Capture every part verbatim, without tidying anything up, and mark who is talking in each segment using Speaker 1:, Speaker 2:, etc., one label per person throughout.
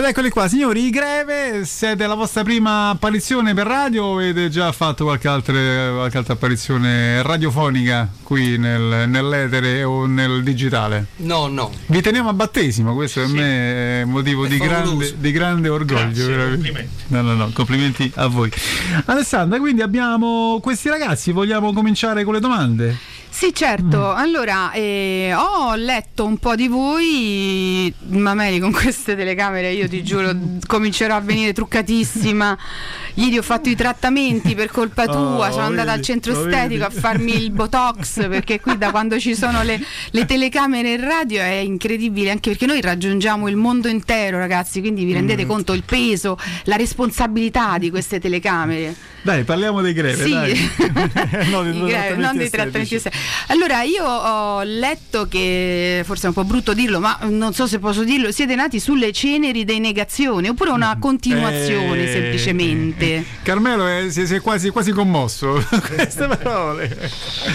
Speaker 1: Ed eccoli qua, signori, i Greve, siete la vostra prima apparizione per radio o avete già fatto qualche altra, qualche altra apparizione radiofonica qui nel, nell'etere o nel digitale?
Speaker 2: No, no.
Speaker 1: Vi teniamo a battesimo, questo sì. Per me è motivo è di, grande, di grande orgoglio.
Speaker 3: Grazie, complimenti.
Speaker 1: No, no, no, complimenti a voi. Alessandra, quindi abbiamo questi ragazzi, vogliamo cominciare con le domande?
Speaker 4: Sì, certo. Mm. Allora, eh, ho letto un po' di voi, Mameli, con queste telecamere, io ti giuro, comincerò a venire truccatissima. Ieri ho fatto i trattamenti per colpa tua, oh, sono andata vedi, al centro estetico vedi. a farmi il Botox, perché qui da quando ci sono le, le telecamere in radio è incredibile, anche perché noi raggiungiamo il mondo intero, ragazzi, quindi vi rendete mm. conto il peso, la responsabilità di queste telecamere.
Speaker 1: Dai, parliamo dei Greve,
Speaker 4: sì.
Speaker 1: dai. no,
Speaker 4: I greve, non dei trattamenti estetici. Allora, io ho letto che, forse è un po' brutto dirlo, ma non so se posso dirlo, siete nati sulle ceneri dei Negazione, oppure una continuazione eh, semplicemente?
Speaker 1: Eh, Carmelo è, si, si è quasi, quasi commosso queste parole.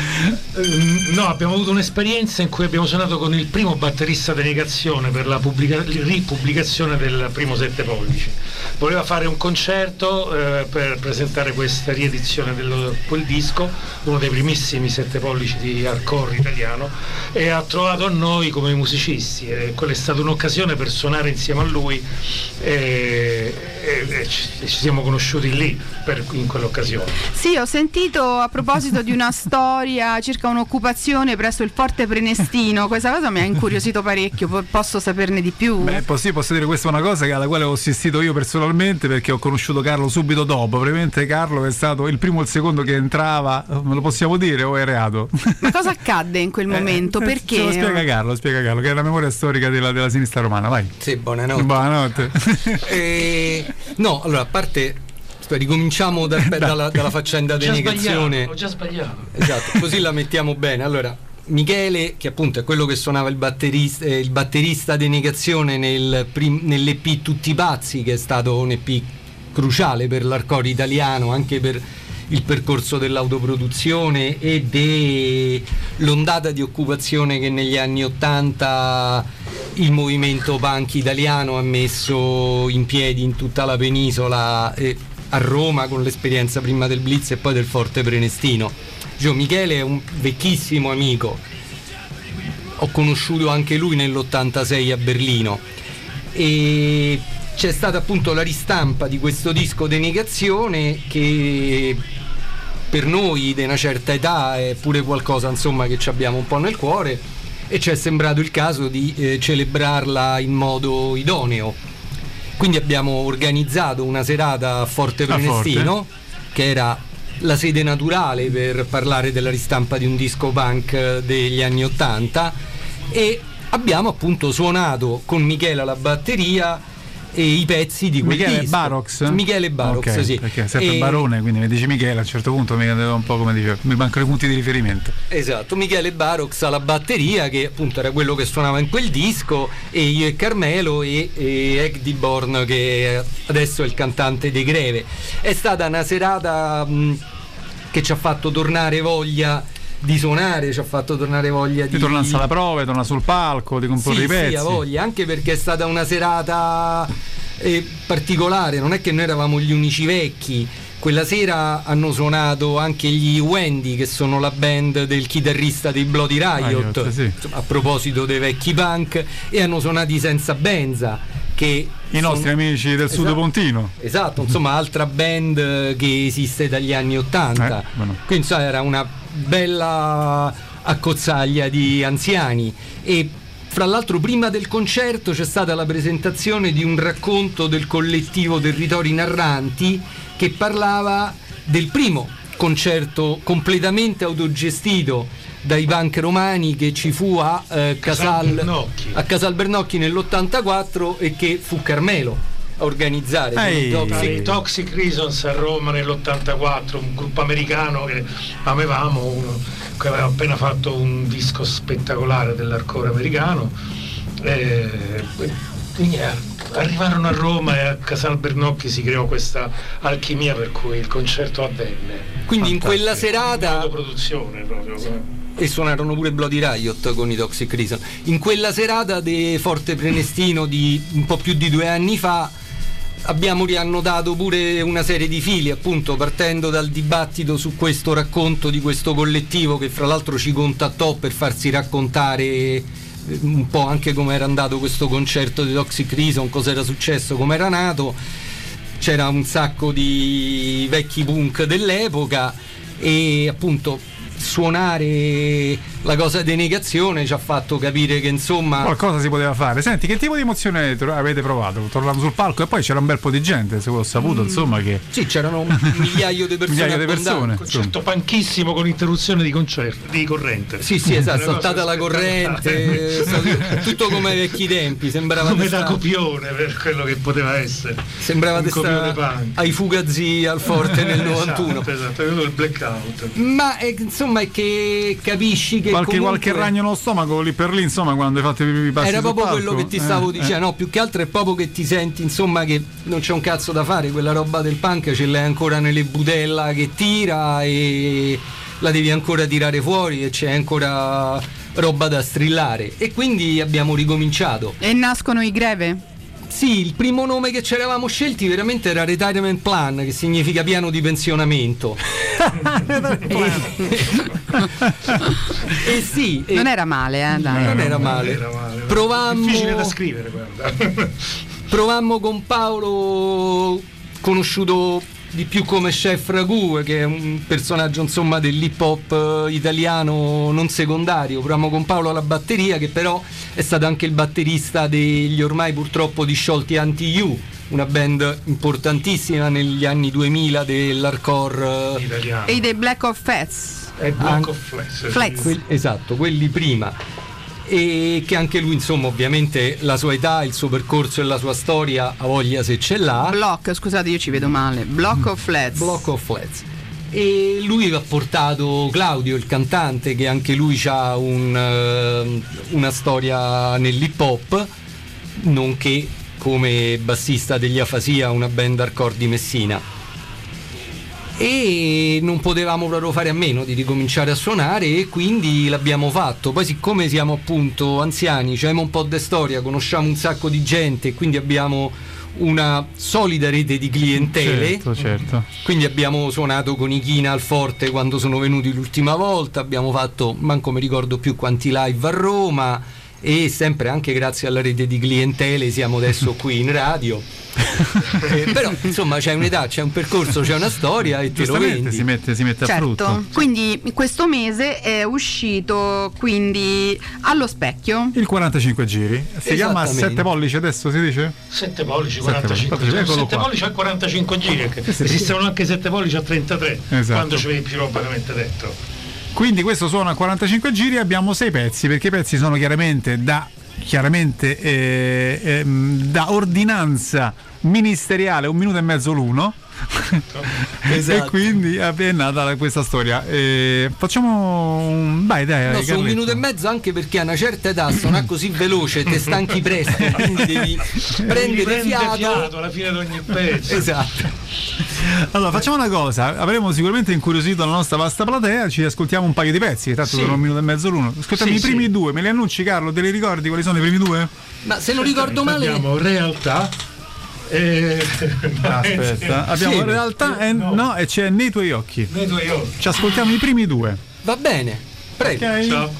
Speaker 3: No, abbiamo avuto un'esperienza in cui abbiamo suonato con il primo batterista dei Negazione per la pubblica, ripubblicazione del primo Sette Pollici. Voleva fare un concerto eh, per presentare questa riedizione del quel disco, uno dei primissimi Sette Pollici di hardcore italiano, e ha trovato a noi come musicisti, e quella è stata un'occasione per suonare insieme a lui, e, e, e ci, ci siamo conosciuti lì per, in quell'occasione.
Speaker 4: Sì, ho sentito a proposito di una storia circa un'occupazione presso il Forte Prenestino, questa cosa mi ha incuriosito parecchio, posso saperne di più?
Speaker 1: Beh, sì, posso dire, questa è una cosa alla quale ho assistito io personalmente, perché ho conosciuto Carlo subito dopo. Ovviamente Carlo è stato il primo o il secondo che entrava, me lo possiamo dire o è reato?
Speaker 4: Ma cosa accadde in quel momento?
Speaker 1: Eh,
Speaker 4: Perché?
Speaker 1: Lo spiega Carlo, spiega Carlo, che è la memoria storica della, della sinistra romana, vai.
Speaker 2: Sì, buonanotte.
Speaker 1: Buonanotte.
Speaker 2: eh, no, allora, a parte, ricominciamo da, dalla, dalla faccenda di Negazione.
Speaker 3: Ho già sbagliato.
Speaker 2: Esatto, così la mettiamo bene. Allora, Michele, che appunto è quello che suonava il batterista, eh, il batterista di Negazione nel prim, nell'E P Tutti Pazzi, che è stato un E P cruciale per l'hardcore italiano, anche per il percorso dell'autoproduzione e dell'ondata di occupazione che negli anni ottanta il movimento punk italiano ha messo in piedi in tutta la penisola, e a Roma con l'esperienza prima del Blitz e poi del Forte Prenestino. Gio Michele è un vecchissimo amico, ho conosciuto anche lui nell'ottantasei a Berlino, e c'è stata appunto la ristampa di questo disco di Negazione, che per noi di una certa età è pure qualcosa, insomma, che ci abbiamo un po' nel cuore, e ci è sembrato il caso di eh, celebrarla in modo idoneo. Quindi abbiamo organizzato una serata a Forte Prenestino, che era la sede naturale per parlare della ristampa di un disco punk degli anni ottanta, e abbiamo appunto suonato con Michele alla batteria e i pezzi di quel
Speaker 1: Michele
Speaker 2: disco.
Speaker 1: Barox?
Speaker 2: Michele Barox,
Speaker 1: okay,
Speaker 2: sì.
Speaker 1: Perché è sempre
Speaker 2: e...
Speaker 1: Barone, quindi mi dici Michele, a un certo punto mi un po' come dicevo, mi mancano i punti di riferimento.
Speaker 2: Esatto, Michele Barox alla batteria, che appunto era quello che suonava in quel disco, e io e Carmelo e, e Egg Born, che adesso è il cantante dei Greve. È stata una serata mh, che ci ha fatto tornare voglia di suonare, ci ha fatto tornare voglia di
Speaker 1: tornare alla prova, tornare sul palco, di comporre
Speaker 2: sì,
Speaker 1: i pezzi.
Speaker 2: Sì, a voglia, anche perché è stata una serata eh, particolare, non è che noi eravamo gli unici vecchi. Quella sera hanno suonato anche gli Wendy, che sono la band del chitarrista dei Bloody Riot,
Speaker 1: Riot sì.
Speaker 2: A proposito dei vecchi punk, e hanno suonato i Senza Benza, che
Speaker 1: i nostri sono... amici del
Speaker 2: esatto,
Speaker 1: Sud Pontino.
Speaker 2: Esatto, insomma, altra band che esiste dagli anni ottanta. Eh, bueno. Quindi insomma, era una bella accozzaglia di anziani. E fra l'altro prima del concerto c'è stata la presentazione di un racconto del collettivo Territori Narranti, che parlava del primo concerto completamente autogestito dai punk romani che ci fu a eh, Casal, Bernocchi. a Casal Bernocchi nell'ottantaquattro, e che fu Carmelo a organizzare.
Speaker 3: Hey. Toxic, Toxic Reasons a Roma nell'ottantaquattro, un gruppo americano che avevamo, uno, che aveva appena fatto un disco spettacolare dell'hardcore americano, e, e, arrivarono a Roma, e a Casal Bernocchi si creò questa alchimia per cui il concerto avvenne.
Speaker 2: Quindi fantastico. In quella serata
Speaker 3: produzione proprio.
Speaker 2: e suonarono pure Bloody Riot con i Toxic Reason. In quella serata di Forte Prenestino di un po' più di due anni fa abbiamo riannodato pure una serie di fili, appunto partendo dal dibattito su questo racconto di questo collettivo che fra l'altro ci contattò per farsi raccontare un po' anche come era andato questo concerto di Toxic Reason, cosa era successo, come era nato. C'era un sacco di vecchi punk dell'epoca e appunto suonare la cosa di Negazione ci ha fatto capire che insomma
Speaker 1: qualcosa si poteva fare. Senti, che tipo di emozione avete provato tornando sul palco? E poi c'era un bel po' di gente, se ho saputo, mm. insomma che
Speaker 2: sì, c'erano un migliaio di persone,
Speaker 1: migliaio di persone,
Speaker 3: un concerto panchissimo con interruzione di concerto di corrente.
Speaker 2: Sì, sì, esatto, saltata la corrente, tutto come ai vecchi tempi, sembrava
Speaker 3: come da
Speaker 2: sta...
Speaker 3: copione per quello che poteva essere.
Speaker 2: Sembrava di stare ai Fugazi al Forte nel novantuno.
Speaker 3: Esatto, esatto, è venuto il blackout.
Speaker 2: Ma è, insomma è che capisci che
Speaker 1: qualche,
Speaker 2: comunque...
Speaker 1: qualche ragno nello stomaco lì per lì, insomma, quando hai fatto i passi
Speaker 2: era proprio
Speaker 1: palco.
Speaker 2: quello che ti stavo
Speaker 1: eh,
Speaker 2: dicendo,
Speaker 1: eh.
Speaker 2: no, più che altro è proprio che ti senti insomma che non c'è un cazzo da fare, quella roba del punk ce l'hai ancora nelle budella che tira e la devi ancora tirare fuori e c'è ancora roba da strillare e quindi abbiamo ricominciato.
Speaker 4: E nascono i Greve?
Speaker 2: Sì, il primo nome che ci eravamo scelti veramente era Retirement Plan, che significa piano di pensionamento. e, e sì, e
Speaker 4: non era male, eh, dai.
Speaker 2: Non era male.
Speaker 3: Non era male.
Speaker 2: Provammo,
Speaker 3: difficile da scrivere, guarda.
Speaker 2: Provammo con Paolo, conosciuto di più come Chef Ragu, che è un personaggio insomma dell'hip hop italiano non secondario. Provammo con Paolo alla batteria, che però è stato anche il batterista degli ormai purtroppo disciolti Anti-You, una band importantissima negli anni duemila dell'hardcore
Speaker 3: italiano.
Speaker 4: E dei Black of Fats.
Speaker 3: È Black of Flex.
Speaker 4: Flex.
Speaker 2: Que- esatto, quelli prima. E che anche lui insomma ovviamente la sua età, il suo percorso e la sua storia a voglia se ce l'ha.
Speaker 4: Block, scusate, io ci vedo male. Block of Flats.
Speaker 2: Block of Flats. E lui ha portato Claudio, il cantante, che anche lui ha un, uh, una storia nell'hip hop, nonché come bassista degli Afasia, una band hardcore di Messina. E non potevamo proprio fare a meno di ricominciare a suonare e quindi l'abbiamo fatto. Poi siccome siamo appunto anziani, abbiamo un po' di storia, conosciamo un sacco di gente e quindi abbiamo una solida rete di clientele.
Speaker 1: Certo, certo.
Speaker 2: Quindi abbiamo suonato con i China al Forte quando sono venuti l'ultima volta, abbiamo fatto, manco mi ricordo più quanti live a Roma, e sempre anche grazie alla rete di clientele siamo adesso qui in radio. eh, però insomma c'è un'età, c'è un percorso, c'è una storia e te lo vendi.
Speaker 1: Si mette, si mette
Speaker 4: certo.
Speaker 1: a frutto.
Speaker 4: Quindi questo mese è uscito quindi Allo Specchio
Speaker 1: il quarantacinque giri, si chiama sette pollici adesso si dice?
Speaker 3: sette pollici, quarantacinque
Speaker 1: sette
Speaker 3: giri. sette
Speaker 1: qua.
Speaker 3: pollici a quarantacinque giri,
Speaker 1: sì, sì,
Speaker 3: esistevano
Speaker 1: sì.
Speaker 3: anche sette pollici a trentatré,
Speaker 1: esatto.
Speaker 3: Quando c'avevi più roba veramente dentro.
Speaker 1: Quindi questo suona a quarantacinque giri, abbiamo sei pezzi, perché i pezzi sono chiaramente da chiaramente eh, eh, da ordinanza ministeriale, un minuto e mezzo l'uno.
Speaker 2: Esatto.
Speaker 1: E quindi è nata questa storia. E facciamo un vai dai,
Speaker 2: no, su un minuto e mezzo, anche perché a una certa età suona così veloce, te stanchi presto, quindi devi prendere fiato.
Speaker 3: fiato alla fine di ogni pezzo.
Speaker 2: Esatto.
Speaker 1: Allora facciamo una cosa, avremo sicuramente incuriosito la nostra vasta platea, ci ascoltiamo un paio di pezzi, che tanto
Speaker 3: sì.
Speaker 1: sono un minuto e mezzo l'uno. Ascoltiamo
Speaker 3: sì,
Speaker 1: i primi
Speaker 3: sì.
Speaker 1: due, me li annunci Carlo, te li ricordi quali sono i primi due?
Speaker 2: Ma se non ricordo male
Speaker 3: abbiamo Realtà e...
Speaker 1: aspetta, abbiamo
Speaker 2: sì.
Speaker 1: Realtà e no. no e c'è Nei tuoi occhi.
Speaker 3: Nei tuoi occhi.
Speaker 1: Ci ascoltiamo i primi due.
Speaker 2: va bene, prego.
Speaker 1: Okay.
Speaker 3: Ciao.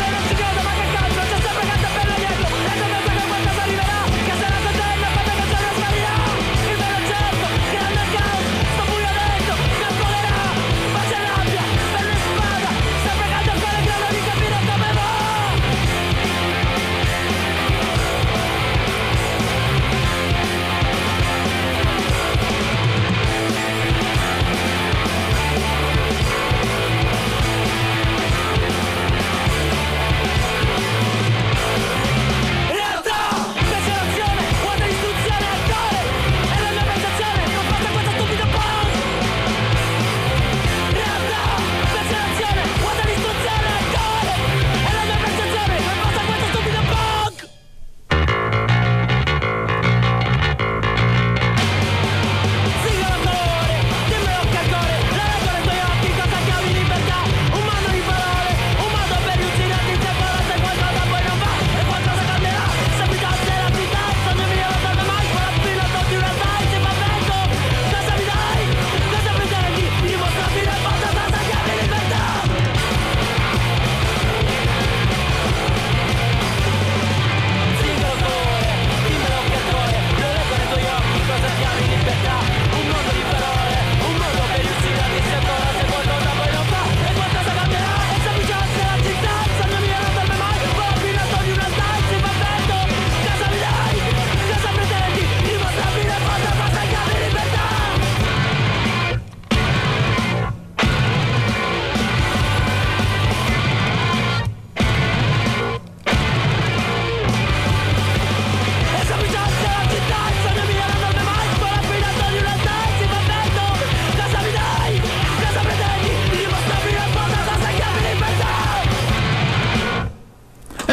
Speaker 5: Arriverà, che sarà contenta, quando si arriverà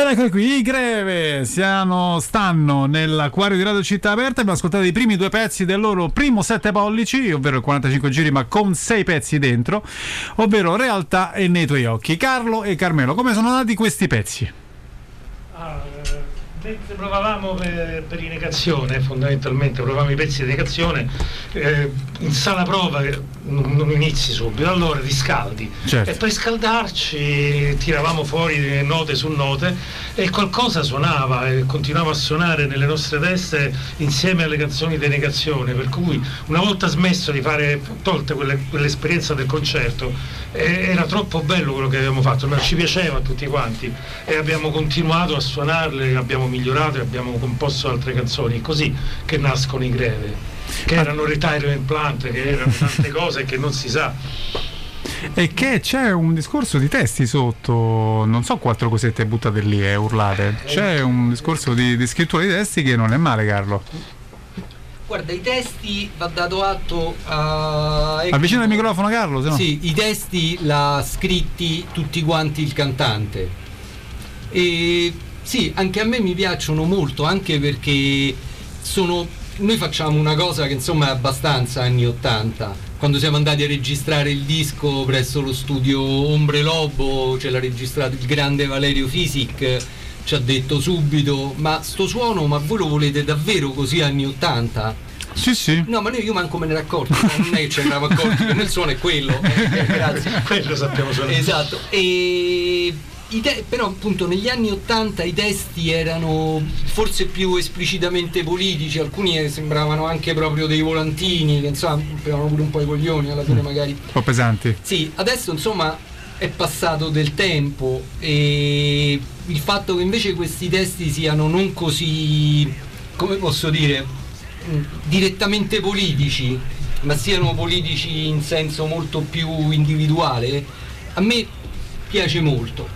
Speaker 1: Eccoli qui, i Greve siano, stanno nell'acquario di Radio Città Aperta. Abbiamo ascoltato i primi due pezzi del loro primo sette pollici, ovvero il quarantacinque giri ma con sei pezzi dentro, ovvero Realtà e Nei tuoi occhi. Carlo e Carmelo, come sono nati questi pezzi?
Speaker 3: Ah, mentre provavamo per, per i Negazione, fondamentalmente provavamo i pezzi di Negazione, eh, in sala prova non, non inizi subito, allora riscaldi,
Speaker 1: certo.
Speaker 3: E per scaldarci tiravamo fuori note su note e qualcosa suonava e continuava a suonare nelle nostre teste insieme alle canzoni di Negazione, per cui una volta smesso di fare, tolte quelle, quell'esperienza del concerto, eh, era troppo bello quello che avevamo fatto, ma ci piaceva a tutti quanti e abbiamo continuato a suonarle, abbiamo migliorato e abbiamo composto altre canzoni. È così che nascono i Greve, che erano Retirement Plant, che erano tante cose che non si sa.
Speaker 1: E che c'è un discorso di testi sotto, non so, quattro cosette buttate lì e urlate. C'è un discorso di, di scrittura di testi che non è male, Carlo.
Speaker 2: Guarda, i testi va dato atto a... Ecco,
Speaker 1: avvicina il microfono, Carlo, se no.
Speaker 2: Sì, i testi l'ha scritti tutti quanti il cantante. E sì, anche a me mi piacciono molto, anche perché sono... Noi facciamo una cosa che insomma è abbastanza anni ottanta. Quando siamo andati a registrare il disco presso lo studio Ombre Lobo, ce l'ha registrato il grande Valerio Fisic, ci ha detto subito: ma sto suono, ma voi lo volete davvero così anni ottanta?
Speaker 1: Sì, sì.
Speaker 2: No, ma noi, io manco me ne ero accorto, non è che ce ne eravamo accorti, che nel suono è quello. Eh, grazie.
Speaker 3: Quello sappiamo suonare.
Speaker 2: Esatto. E i te- però appunto negli anni ottanta i testi erano forse più esplicitamente politici, alcuni sembravano anche proprio dei volantini, che insomma avevano pure un po' i coglioni alla fine, magari
Speaker 1: un po' pesanti.
Speaker 2: Sì, adesso insomma è passato del tempo e il fatto che invece questi testi siano non così, come posso dire, direttamente politici, ma siano politici in senso molto più individuale, a me piace molto.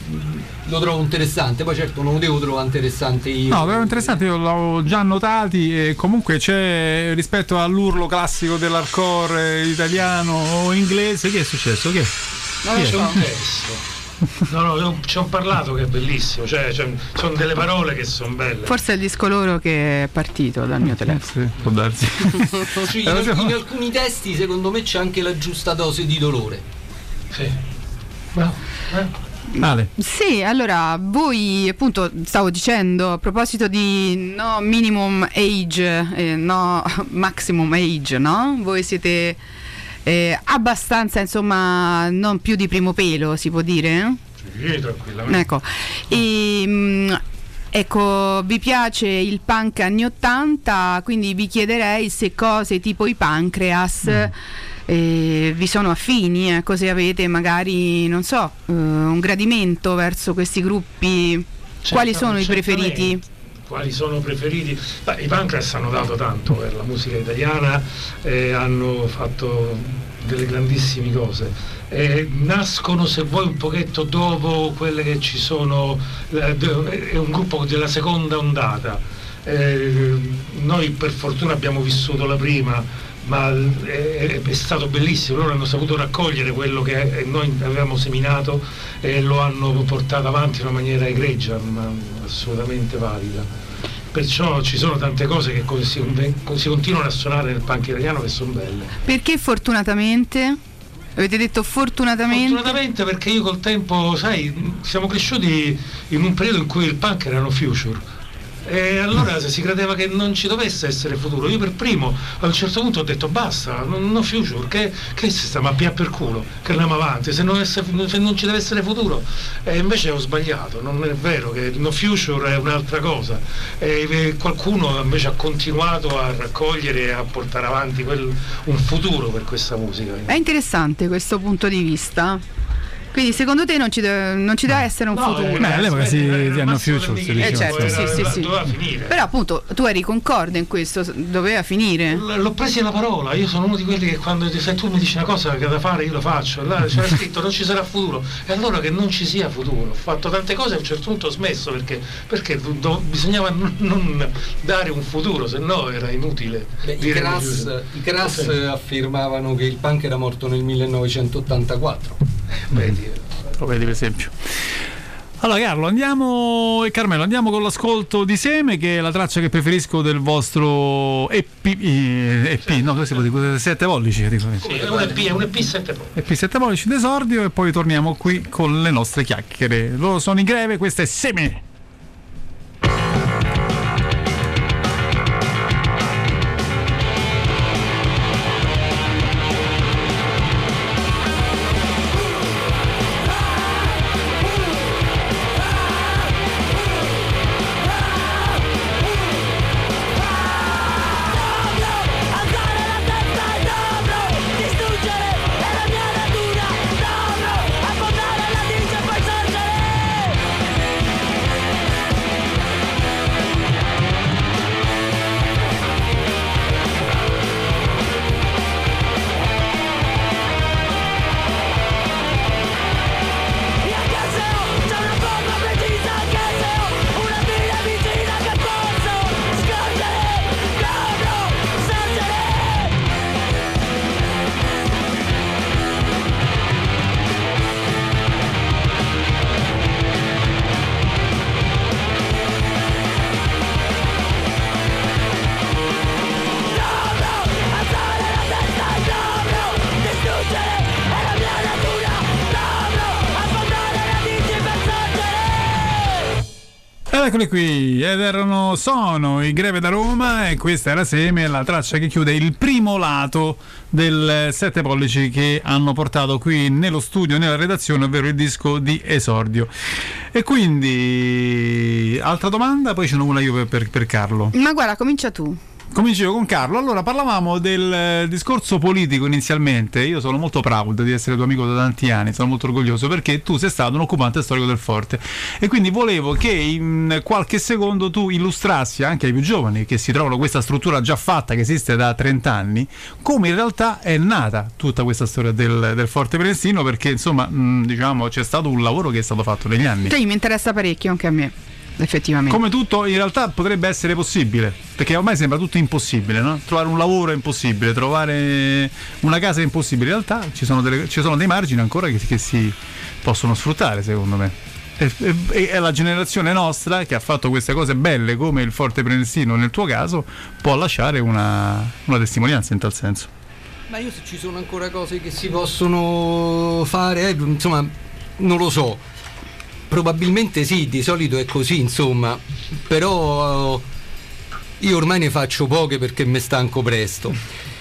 Speaker 2: Lo trovo interessante, poi certo non lo devo trovare interessante io.
Speaker 1: No, lo trovo interessante, io l'ho già notati e comunque c'è, rispetto all'urlo classico dell'hardcore italiano o inglese, che è successo? Che?
Speaker 3: No, c'è un testo. No, no, io ci ho parlato che è bellissimo, cioè, cioè sono delle parole che sono belle.
Speaker 4: Forse è il disco loro che è partito dal mio telefono.
Speaker 1: Sì, può darsi.
Speaker 2: Sì, in, alcuni, in alcuni testi secondo me c'è anche la giusta dose di dolore.
Speaker 3: Sì. Bravo. Eh.
Speaker 1: Male.
Speaker 4: Sì, allora voi appunto stavo dicendo a proposito di no minimum age, eh, no maximum age, no? Voi siete eh, abbastanza, insomma, non più di primo pelo, si può dire?
Speaker 3: Sì, tranquillamente.
Speaker 4: Ecco. E, mh, ecco, vi piace il punk anni ottanta, quindi vi chiederei se cose tipo i Pancreas mm. Eh, vi sono affini, ecco, se avete magari, non so, eh, un gradimento verso questi gruppi. Certo, quali sono i preferiti?
Speaker 3: Quali sono preferiti? Beh, i Pancreas hanno dato tanto per la musica italiana, eh, hanno fatto delle grandissime cose. Eh, nascono, se vuoi, un pochetto dopo quelle che ci sono, eh, è un gruppo della seconda ondata. Eh, noi per fortuna abbiamo vissuto la prima, ma è, è stato bellissimo, loro hanno saputo raccogliere quello che noi avevamo seminato e lo hanno portato avanti in una maniera egregia, ma assolutamente valida. Perciò ci sono tante cose che si, si continuano a suonare nel punk italiano che sono belle.
Speaker 4: Perché fortunatamente? Avete detto fortunatamente?
Speaker 3: Fortunatamente perché io col tempo, sai, siamo cresciuti in un periodo in cui il punk erano Future. E allora se si credeva che non ci dovesse essere futuro, io per primo a un certo punto ho detto basta, non, no future, che, che si sta ma pia per culo, che andiamo avanti, se non, esse, se non ci deve essere futuro. E invece ho sbagliato, non è vero, che il no future è un'altra cosa, e, e qualcuno invece ha continuato a raccogliere e a portare avanti quel, un futuro per questa musica.
Speaker 4: È interessante questo punto di vista. Quindi secondo te non ci deve, non ci deve essere un
Speaker 3: no,
Speaker 4: futuro?
Speaker 1: Beh, all'epoca si hanno future, si
Speaker 4: eh certo, sì, sì, sì.
Speaker 3: Doveva finire.
Speaker 4: Però appunto tu eri concorde in questo, doveva finire.
Speaker 3: L- l'ho presi alla parola, io sono uno di quelli che quando se tu mi dici una cosa che è da fare io lo faccio, là c'era scritto non ci sarà futuro, e allora che non ci sia futuro. Ho fatto tante cose e a un certo punto ho smesso perché, perché do, bisognava non, non dare un futuro, se no era inutile.
Speaker 2: Beh, i Crass, i Crass sì. affermavano che il punk era morto nel millenovecentottantaquattro.
Speaker 3: Vedi,
Speaker 1: lo vedi per esempio. Allora Carlo, andiamo e Carmelo, andiamo con l'ascolto di Seme, che è la traccia che preferisco del vostro E P, E P no, cosa si può dire? sette pollici, dico.
Speaker 3: Sì, è un E P, è un E P sette pollici.
Speaker 1: E P sette pollici d'esordio, e poi torniamo qui con le nostre chiacchiere. Loro sono in greve, questa è Seme. Eccoli qui, ed erano sono i Greve da Roma, e questa era Seme, la traccia che chiude il primo lato del sette pollici che hanno portato qui nello studio, nella redazione, ovvero il disco di esordio. E quindi altra domanda, poi ce n'è una io per, per, per Carlo.
Speaker 4: Ma guarda, comincia tu.
Speaker 1: Comincio io con Carlo. Allora, parlavamo del discorso politico inizialmente. Io sono molto proud di essere tuo amico da tanti anni, sono molto orgoglioso perché tu sei stato un occupante storico del Forte, e quindi volevo che in qualche secondo tu illustrassi anche ai più giovani che si trovano questa struttura già fatta, che esiste da trenta anni, come in realtà è nata tutta questa storia del, del Forte Prenestino, perché insomma mh, diciamo c'è stato un lavoro che è stato fatto negli anni.
Speaker 4: Cioè, mi interessa parecchio anche a me. Effettivamente,
Speaker 1: come tutto in realtà potrebbe essere possibile, perché ormai sembra tutto impossibile, no? Trovare un lavoro è impossibile, trovare una casa è impossibile. In realtà ci sono, delle, ci sono dei margini ancora che, che si possono sfruttare, secondo me. E, e, e la generazione nostra che ha fatto queste cose belle, come il Forte Prenestino nel tuo caso, può lasciare una, una testimonianza in tal senso.
Speaker 2: Ma io, se ci sono ancora cose che si possono fare, eh, insomma, non lo so. Probabilmente sì, di solito è così, insomma, però uh, io ormai ne faccio poche perché mi stanco presto.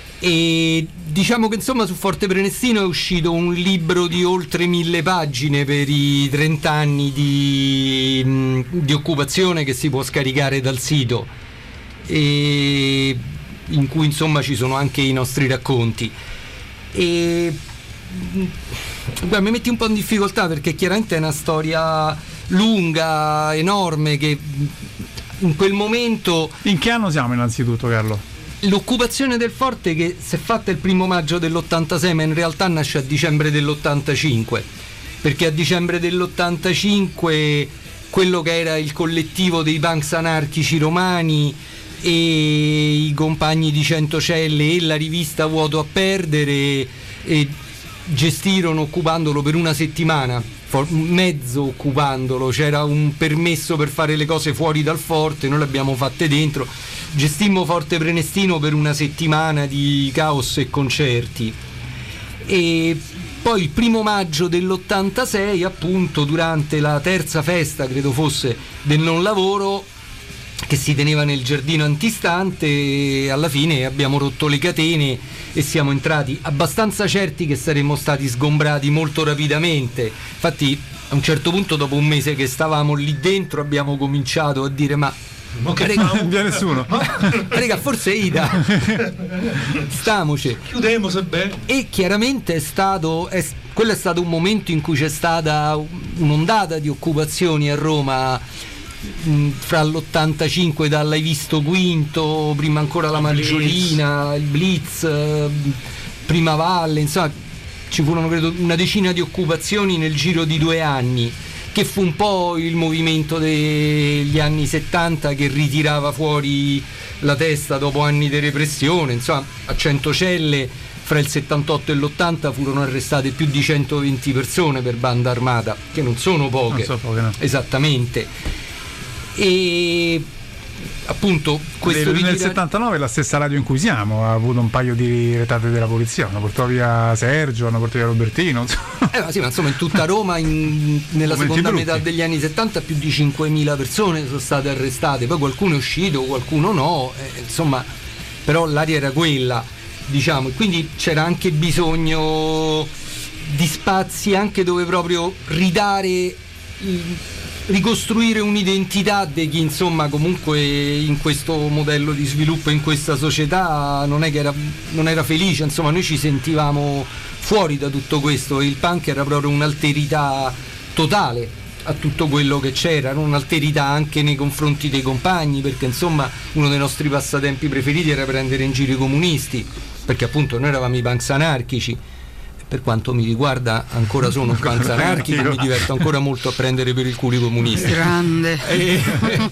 Speaker 2: E diciamo che insomma su Forte Prenestino è uscito un libro di oltre mille pagine per i trenta anni di, mh, di occupazione, che si può scaricare dal sito, e in cui insomma ci sono anche i nostri racconti. E beh, mi metti un po' in difficoltà perché chiaramente è una storia lunga, enorme, che in quel momento...
Speaker 1: In che anno siamo innanzitutto, Carlo?
Speaker 2: L'occupazione del Forte, che si è fatta il primo maggio dell'ottantasei, ma in realtà nasce a dicembre dell'ottantacinque, perché a dicembre dell'ottantacinque quello che era il collettivo dei punks anarchici romani e i compagni di Centocelle e la rivista Vuoto a Perdere e gestirono, occupandolo per una settimana, mezzo occupandolo, c'era un permesso per fare le cose fuori dal forte, noi le abbiamo fatte dentro, gestimmo Forte Prenestino per una settimana di caos e concerti. E poi il primo maggio dell'ottantasei, appunto, durante la terza festa, credo fosse, del non lavoro, che si teneva nel giardino antistante, alla fine abbiamo rotto le catene e siamo entrati abbastanza certi che saremmo stati sgombrati molto rapidamente. Infatti a un certo punto, dopo un mese che stavamo lì dentro, abbiamo cominciato a dire: ma
Speaker 3: Ma che
Speaker 1: non viene nessuno.
Speaker 2: Raga, forse Ida, stamoci,
Speaker 3: chiudemo se bene.
Speaker 2: E chiaramente è stato è, quello è stato un momento in cui c'è stata un'ondata di occupazioni a Roma, mh, fra l'ottantacinque, dall'Hai visto Quinto, prima ancora la Maggiolina, il Blitz, eh, Prima Valle, insomma ci furono credo una decina di occupazioni nel giro di due anni, che fu un po' il movimento degli anni settanta che ritirava fuori la testa dopo anni di repressione. Insomma, a Centocelle fra il settantotto e l'ottanta furono arrestate più di centoventi persone per banda armata, che non sono poche,
Speaker 1: non so poche no.
Speaker 2: Esattamente. E appunto questo
Speaker 1: nel settantanove la stessa radio in cui siamo ha avuto un paio di retate della polizia, hanno portato via Sergio, hanno portato via Robertino,
Speaker 2: eh, ma sì, ma insomma in tutta Roma in, nella
Speaker 1: Momenti
Speaker 2: seconda
Speaker 1: brutti.
Speaker 2: metà degli anni settanta più di cinquemila persone sono state arrestate, poi qualcuno è uscito, qualcuno no, eh, insomma, però l'aria era quella, diciamo, e quindi c'era anche bisogno di spazi anche dove proprio ridare, ricostruire un'identità di chi insomma comunque in questo modello di sviluppo, in questa società non è che era, non era felice, insomma noi ci sentivamo fuori da tutto questo e il punk era proprio un'alterità totale a tutto quello che c'era, un'alterità anche nei confronti dei compagni, perché insomma uno dei nostri passatempi preferiti era prendere in giro i comunisti, perché appunto noi eravamo i punks anarchici. Per quanto mi riguarda ancora sono un punk anarchico, mi diverto ancora molto a prendere per il culo i comunisti.
Speaker 4: Grande.
Speaker 2: E...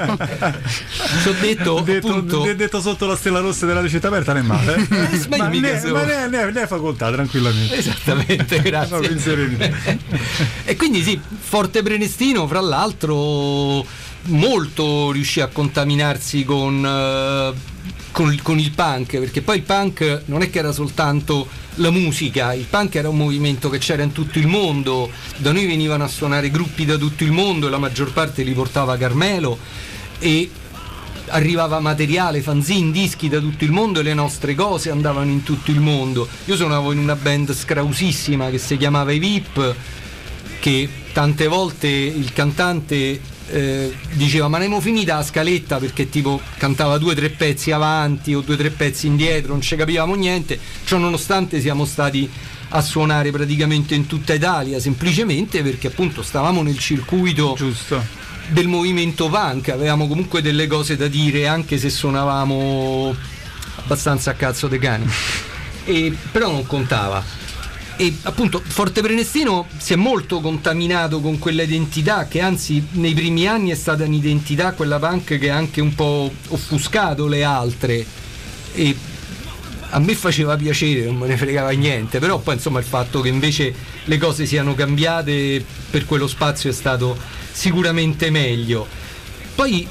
Speaker 2: ci ho detto,
Speaker 1: detto,
Speaker 2: appunto,
Speaker 1: detto sotto la stella rossa della città aperta non è male, eh?
Speaker 2: ma,
Speaker 1: ma,
Speaker 2: mica
Speaker 1: ne,
Speaker 2: so.
Speaker 1: ma ne, ne, ne è facoltà tranquillamente.
Speaker 2: Esattamente, grazie. E quindi sì, Forte Prenestino fra l'altro molto riuscì a contaminarsi con, uh, con, con il punk, perché poi il punk non è che era soltanto la musica, il punk era un movimento che c'era in tutto il mondo, da noi venivano a suonare gruppi da tutto il mondo e la maggior parte li portava Carmelo e arrivava materiale, fanzine, dischi da tutto il mondo e le nostre cose andavano in tutto il mondo. Io suonavo in una band scrausissima che si chiamava I V I P, che tante volte il cantante Eh, diceva ma ne abbiamo finita la scaletta, perché tipo cantava due o tre pezzi avanti o due o tre pezzi indietro, non ci capivamo niente, ciò nonostante siamo stati a suonare praticamente in tutta Italia, semplicemente perché appunto stavamo nel circuito
Speaker 1: Giusto.
Speaker 2: del movimento punk, avevamo comunque delle cose da dire anche se suonavamo abbastanza a cazzo de cane e, però non contava. E appunto Forte Prenestino si è molto contaminato con quella identità che anzi nei primi anni è stata un'identità, quella punk, che ha anche un po' offuscato le altre e a me faceva piacere, non me ne fregava niente, però poi insomma il fatto che invece le cose siano cambiate per quello spazio è stato sicuramente meglio. Poi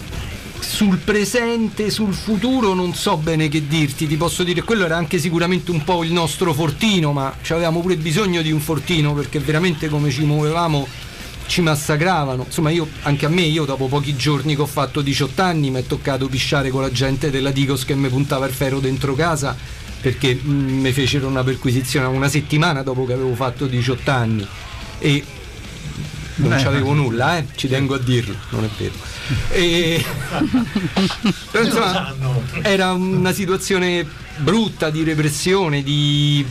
Speaker 2: sul presente, sul futuro non so bene che dirti, ti posso dire quello era anche sicuramente un po' il nostro fortino, ma avevamo pure bisogno di un fortino perché veramente come ci muovevamo ci massacravano, insomma io, anche a me, io dopo pochi giorni che ho fatto diciotto anni mi è toccato pisciare con la gente della Digos che mi puntava il ferro dentro casa perché mi fecero una perquisizione una settimana dopo che avevo fatto diciotto anni e non
Speaker 1: eh,
Speaker 2: c'avevo nulla, eh? Ci tengo a dirlo, non è vero. E... però insomma era una situazione brutta di repressione, di,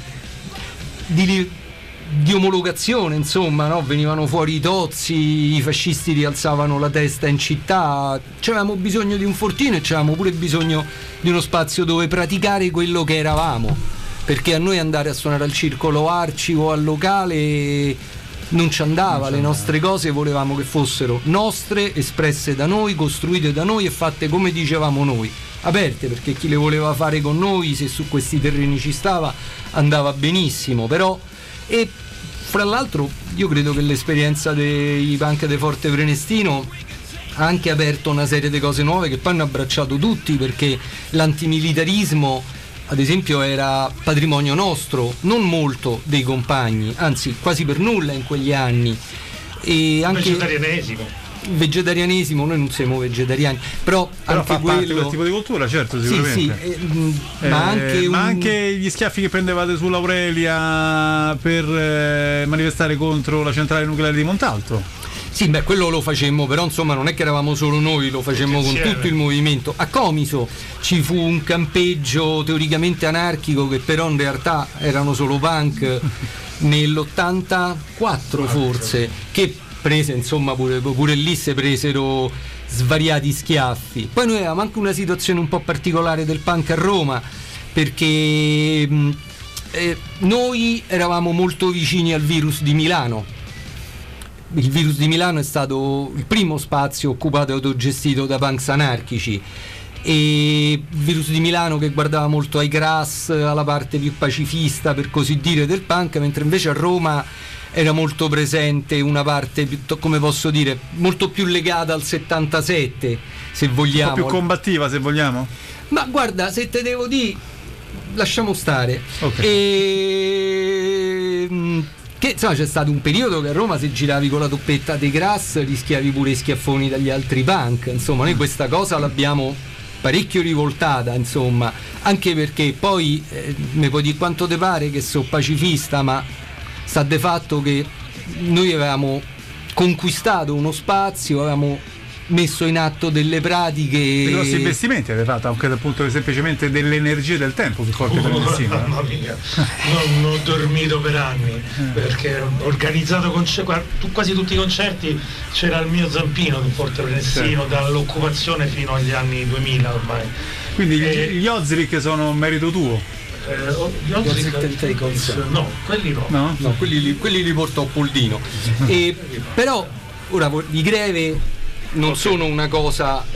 Speaker 2: di, di omologazione, insomma, no? Venivano fuori i tozzi, i fascisti rialzavano la testa in città, c'avevamo bisogno di un fortino e c'avevamo pure bisogno di uno spazio dove praticare quello che eravamo, perché a noi andare a suonare al circolo Arci o al locale non ci andava, le nostre cose volevamo che fossero nostre, espresse da noi, costruite da noi e fatte come dicevamo noi, aperte, perché chi le voleva fare con noi, se su questi terreni ci stava, andava benissimo, però e fra l'altro io credo che l'esperienza dei punk de Forte Prenestino ha anche aperto una serie di cose nuove che poi hanno abbracciato tutti, perché l'antimilitarismo ad esempio era patrimonio nostro, non molto dei compagni, anzi quasi per nulla in quegli anni. E anche
Speaker 3: vegetarianesimo.
Speaker 2: Vegetarianesimo, noi non siamo vegetariani, però,
Speaker 1: però
Speaker 2: anche
Speaker 1: fa
Speaker 2: quello...
Speaker 1: parte di quel tipo di cultura, certo, sicuramente.
Speaker 2: Sì, sì, eh, mh,
Speaker 1: eh,
Speaker 2: ma, anche,
Speaker 1: ma
Speaker 2: un...
Speaker 1: anche gli schiaffi che prendevate sull'Aurelia per eh, manifestare contro la centrale nucleare di Montalto.
Speaker 2: Sì, beh, quello lo facemmo, però insomma non è che eravamo solo noi, lo facemmo con
Speaker 3: Insieme.
Speaker 2: tutto il movimento. A Comiso ci fu un campeggio teoricamente anarchico che però in realtà erano solo punk nell'ottantaquattro forse, che prese insomma pure, pure lì si presero svariati schiaffi. Poi noi avevamo anche una situazione un po' particolare del punk a Roma, perché mh, eh, noi eravamo molto vicini al Virus di Milano. Il Virus di Milano è stato il primo spazio occupato e autogestito da punks anarchici e Virus di Milano che guardava molto ai Crass, alla parte più pacifista per così dire del punk, mentre invece a Roma era molto presente una parte più, come posso dire, molto più legata al settantasette, se vogliamo,
Speaker 1: un po' più combattiva se vogliamo.
Speaker 2: Ma guarda, se te devo dire, lasciamo stare.
Speaker 1: Okay.
Speaker 2: E che insomma c'è stato un periodo che a Roma se giravi con la toppetta dei Crass rischiavi pure i schiaffoni dagli altri punk, insomma noi questa cosa l'abbiamo parecchio rivoltata, insomma, anche perché poi eh, mi puoi dire quanto te pare che sono pacifista, ma sta de fatto che noi avevamo conquistato uno spazio, avevamo messo in atto delle pratiche,
Speaker 1: dei grossi investimenti avete fatto anche dal punto di semplicemente delle energie del tempo, che forte per
Speaker 3: oh, mamma mia, non, non ho dormito per anni perché ho organizzato concerti, quasi tutti i concerti c'era il mio zampino di Forte Prenestino, sì, dall'occupazione fino agli anni duemila ormai.
Speaker 1: Quindi
Speaker 3: e...
Speaker 1: gli Ozric sono un merito tuo?
Speaker 3: Eh, gli Ozric no, quelli no,
Speaker 2: no? no quelli, li, quelli li portò a Poldino. E, però ora i Greve non okay. sono una cosa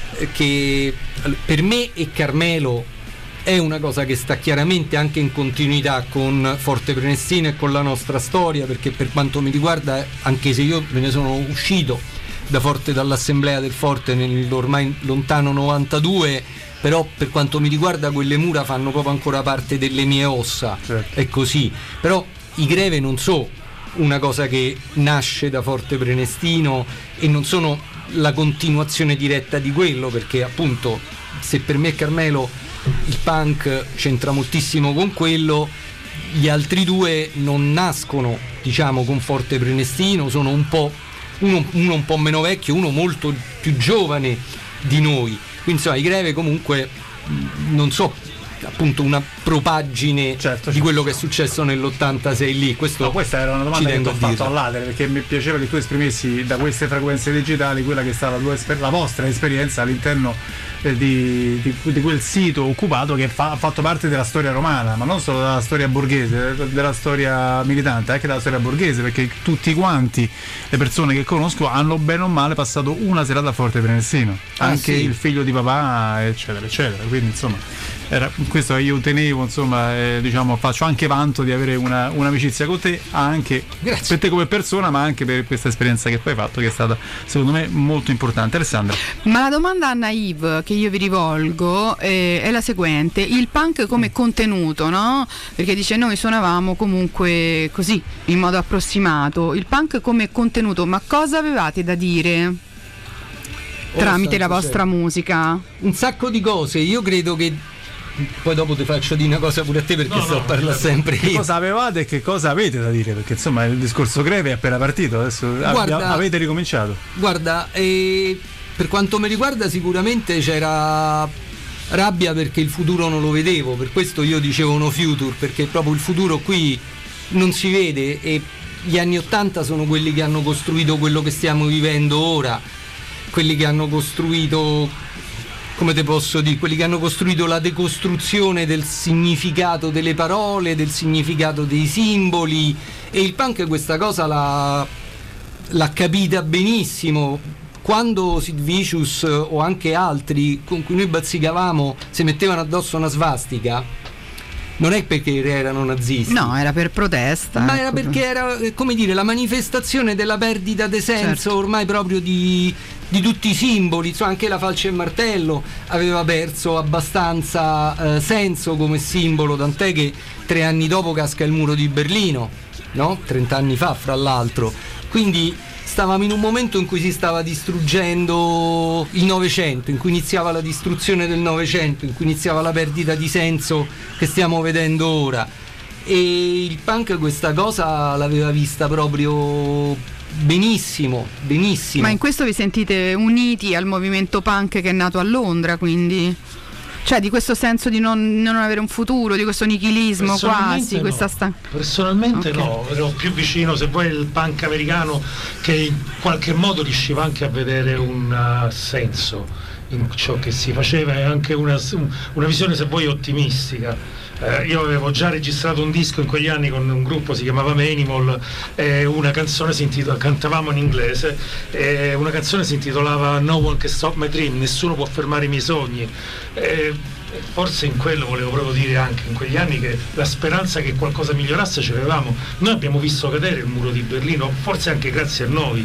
Speaker 2: che per me e Carmelo è una cosa che sta chiaramente anche in continuità con Forte Prenestino e con la nostra storia, perché per quanto mi riguarda, anche se io me ne sono uscito da Forte, dall'assemblea del Forte nell'ormai lontano novantadue, però per quanto mi riguarda quelle mura fanno proprio ancora parte delle mie ossa, certo. È così. Però i Greve non so una cosa che nasce da Forte Prenestino e non sono la continuazione diretta di quello, perché appunto se per me Carmelo il punk c'entra moltissimo con quello, gli altri due non nascono diciamo con Forte Prenestino, sono un po' uno, uno un po' meno vecchio, uno molto più giovane di noi, quindi insomma i Greve comunque non so appunto una propaggine
Speaker 1: certo,
Speaker 2: di quello che è successo nell'ottantasei lì. Questo
Speaker 1: no, questa era una domanda che ti ho fatto all'Adere, perché mi piaceva che tu esprimessi da queste frequenze digitali quella che è stata la, tua esper- la vostra esperienza all'interno eh, di, di, di quel sito occupato che fa, ha fatto parte della storia romana, ma non solo della storia borghese, della storia militante, anche della storia borghese, perché tutti quanti le persone che conosco hanno bene o male passato una serata a Forte Prenestino, ah, anche sì. Il figlio di papà eccetera eccetera, quindi insomma era questo che io tenevo, insomma, eh, diciamo, faccio anche vanto di avere una, un'amicizia con te, anche Grazie. Per te come persona, ma anche per questa esperienza che poi hai fatto, che è stata secondo me molto importante. Alessandra.
Speaker 4: Ma la domanda a Naive che io vi rivolgo eh, è la seguente: il punk come contenuto, no? Perché dice noi suonavamo comunque così, in modo approssimato, il punk come contenuto, ma cosa avevate da dire tramite la vostra musica?
Speaker 2: Un sacco di cose, io credo che poi dopo ti faccio dire una cosa pure a te, perché no, sto no, a parlare sempre
Speaker 1: che
Speaker 2: io.
Speaker 1: Cosa avevate e che cosa avete da dire? Perché insomma il discorso Greve è appena partito, adesso guarda, avete ricominciato.
Speaker 2: Guarda, eh, per quanto mi riguarda sicuramente c'era rabbia perché il futuro non lo vedevo, per questo io dicevo no future, perché proprio il futuro qui non si vede e gli anni ottanta sono quelli che hanno costruito quello che stiamo vivendo ora, quelli che hanno costruito, come te posso dire, quelli che hanno costruito la decostruzione del significato delle parole, del significato dei simboli, e il punk questa cosa l'ha, l'ha capita benissimo. Quando Sid Vicious o anche altri con cui noi bazzicavamo si mettevano addosso una svastica, non è perché erano nazisti,
Speaker 4: no, era per protesta,
Speaker 2: ma
Speaker 4: ecco.
Speaker 2: Era perché era, come dire, la manifestazione della perdita di senso, certo. Ormai proprio di, di tutti i simboli, insomma anche la falce e martello aveva perso abbastanza eh, senso come simbolo, tant'è che tre anni dopo casca il muro di Berlino, no? trent'anni fa fra l'altro, quindi stavamo in un momento in cui si stava distruggendo il Novecento, in cui iniziava la distruzione del Novecento, in cui iniziava la perdita di senso che stiamo vedendo ora, e il punk questa cosa l'aveva vista proprio benissimo, benissimo.
Speaker 4: Ma in questo vi sentite uniti al movimento punk che è nato a Londra, quindi? Cioè di questo senso di non, non avere un futuro, di questo nichilismo quasi,
Speaker 3: no.
Speaker 4: questa sta...
Speaker 3: Personalmente okay. No, ero più vicino, se vuoi, il punk americano, che in qualche modo riusciva anche a vedere un uh, senso in ciò che si faceva e anche una, una visione, se vuoi, ottimistica. Eh, io avevo già registrato un disco in quegli anni con un gruppo, si chiamava Manimal, e una canzone si intitola, cantavamo in inglese, e una canzone si intitolava No One Can Stop My Dream, nessuno può fermare i miei sogni. E, forse in quello volevo proprio dire, anche in quegli anni, che la speranza che qualcosa migliorasse ce l'avevamo. Noi abbiamo visto cadere il muro di Berlino, forse anche grazie a noi,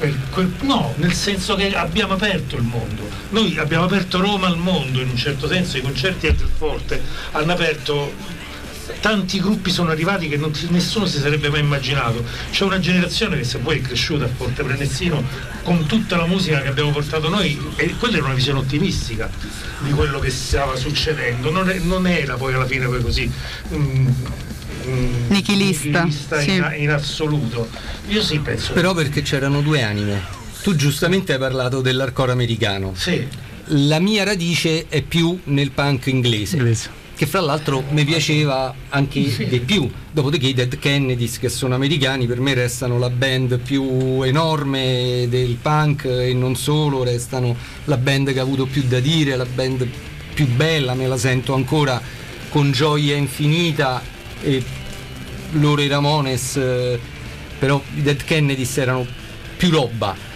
Speaker 3: no, nel senso che abbiamo aperto il mondo, noi abbiamo aperto Roma al mondo, in un certo senso. I concerti del Forte hanno aperto, tanti gruppi sono arrivati che non ti, nessuno si sarebbe mai immaginato. C'è una generazione che, se vuoi, è cresciuta a Forte Prenestino con tutta la musica che abbiamo portato noi, e quella era una visione ottimistica di quello che stava succedendo. Non, è, non era poi alla fine poi così mm, mm,
Speaker 4: nichilista,
Speaker 3: nichilista
Speaker 4: sì.
Speaker 3: in, in assoluto. Io sì penso.
Speaker 2: Però perché c'erano due anime. Tu giustamente hai parlato dell'hardcore americano.
Speaker 3: Sì.
Speaker 2: La mia radice è più nel punk inglese,
Speaker 1: Inglese.
Speaker 2: che fra l'altro mi piaceva anche
Speaker 3: Sì.
Speaker 2: di più. Dopodiché i Dead Kennedys, che sono americani, per me restano la band più enorme del punk, e non solo, restano la band che ha avuto più da dire, la band più bella, me la sento ancora con gioia infinita. E loro i Ramones, eh, però i Dead Kennedys erano più roba.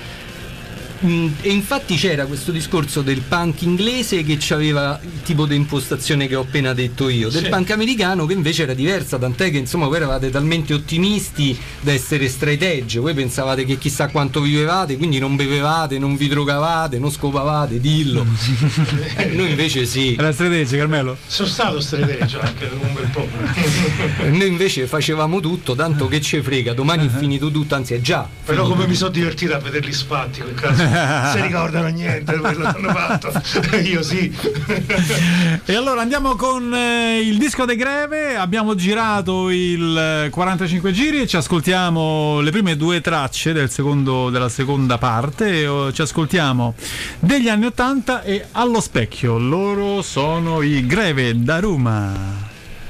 Speaker 2: Mm, e infatti c'era questo discorso del punk inglese che aveva il tipo di impostazione che ho appena detto io, del
Speaker 3: Sì.
Speaker 2: punk americano che invece era diversa, tant'è che insomma voi eravate talmente ottimisti da essere straight edge, voi pensavate che chissà quanto vivevate, quindi non bevevate, non vi drogavate, non scopavate, dillo. Eh, noi invece sì.
Speaker 1: Era stretezza, Carmelo?
Speaker 3: Sono stato streteggio anche un bel po'.
Speaker 2: Noi invece facevamo tutto, tanto che ce frega, domani è finito tutto, anzi è già
Speaker 3: Però
Speaker 2: finito.
Speaker 3: come mi sono divertito a vederli spatti, quel caso. Non si ricordano niente di quello che hanno fatto. Io sì.
Speaker 1: E allora andiamo con eh, il disco de Greve. Abbiamo girato il eh, quarantacinque giri e ci ascoltiamo le prime due tracce del secondo, della seconda parte. O, ci ascoltiamo degli anni ottanta e Allo Specchio. Loro sono i Greve da Roma.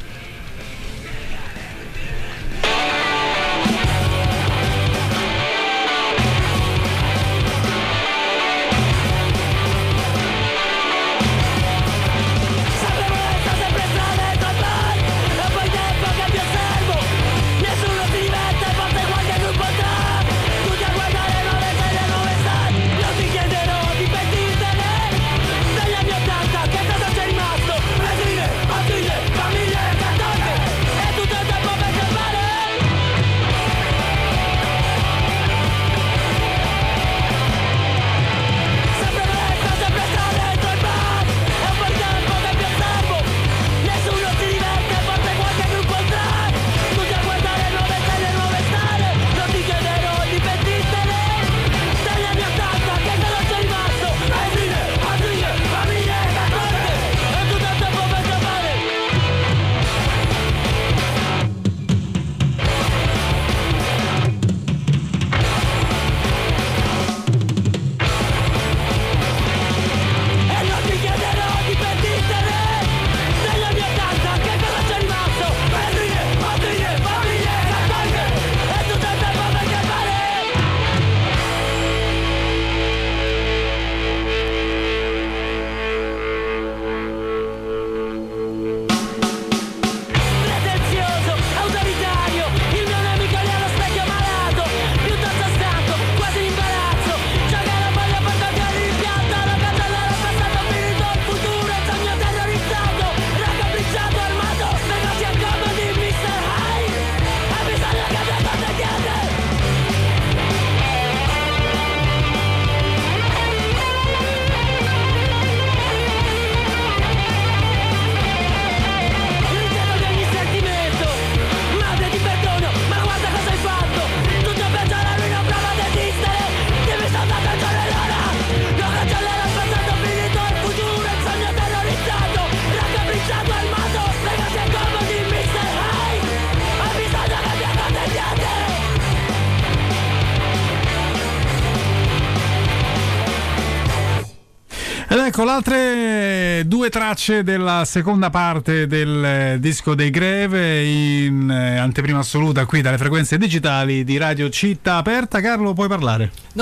Speaker 1: Ed ecco le altre due tracce della seconda parte del disco dei Greve in anteprima assoluta qui dalle frequenze digitali di Radio Città Aperta. Carlo, puoi parlare?
Speaker 2: No,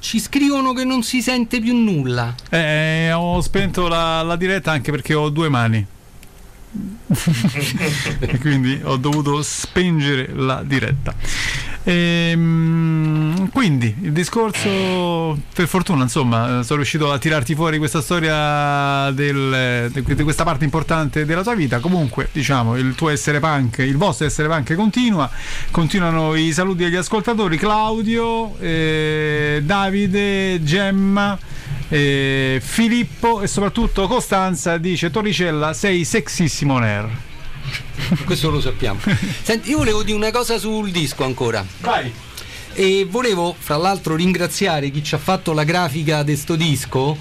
Speaker 2: ci scrivono che non si sente più nulla.
Speaker 1: Eh, ho spento la, la diretta anche perché ho due mani. E quindi ho dovuto spengere la diretta. Ehm, quindi il discorso, per fortuna, insomma, sono riuscito a tirarti fuori questa storia del, di questa parte importante della tua vita. Comunque, diciamo, il tuo essere punk, il vostro essere punk continua. Continuano i saluti agli ascoltatori: Claudio, eh, Davide, Gemma, eh, Filippo e soprattutto Costanza dice: Torricella, sei sexissimo on air.
Speaker 2: Questo lo sappiamo. Senti, io volevo dire una cosa sul disco ancora.
Speaker 1: Vai.
Speaker 2: E volevo, fra l'altro, ringraziare chi ci ha fatto la grafica di sto disco,